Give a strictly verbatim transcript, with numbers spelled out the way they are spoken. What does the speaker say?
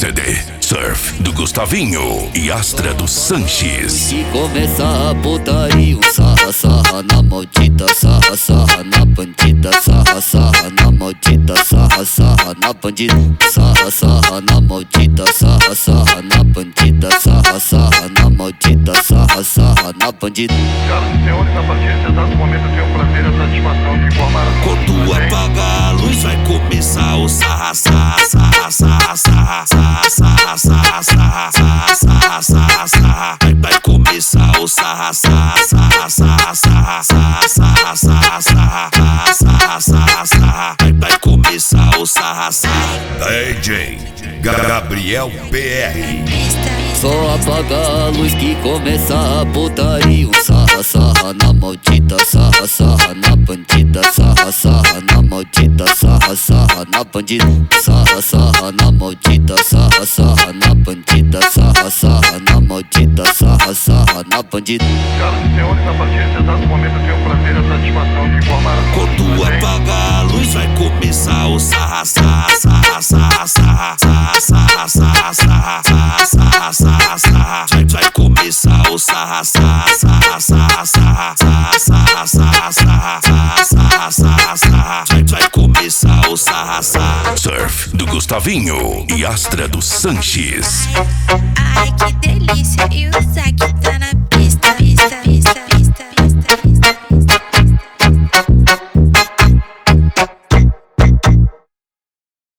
C D Surf do Gustavinho e Astra dos Sanches. Que começa a putaria, um sarra, sarra na maldita, sarra, sarra na bandida, sarra, sarra na maldita, sarra, sarra na bandida, sarra, sarra na maldita, sarra, sarra na bandida, sarra, sarra na maldita, sarra, sarra na bandida. Senhoras e senhores, a partir desse exato momento eu tenho o prazer e a satisfação de informar a quando apagar a luz vai começar o sarra, sarra, sarra, sarra, sarra, sarra, sarra, sarra, sarra, sarra, sarra, sarra. Vai, vai começar o sarra, sarra, sarra, sarra, sarra, sarra, sarra, sarra, sarra, sarra, sarra, sarra. Vai, vai começar o sarra, sarra. D J Gabriel P R. Só apaga a luz que começa a putaria, um sarra, sarra na maldita, sarra, sarra na bandida, sarra, sarra na maldita, sarra, sarra na bandida, sarra, sarra na maldita, sarra, sarra na bandida, sarra, sarra na maldita, sarra, sarra na bandida. Senhoras e senhores, a partir desse exato momento eu tenho o prazer e a satisfação de informar a quando apagar a luz vai começar o sarra, sarra, sarra, sarra, sarra, sarra, sarra, sarra, sarra, sarra, sarra, sarra. Vai, vai começar o sarra, sarra, sarra, sarra, sarra, sarra, sarra, sarra, sarra, sarra, sarra, sarra. Vai, vai começar o sarra, sarra. Surf do Gustavinho e Astra dos Sanches.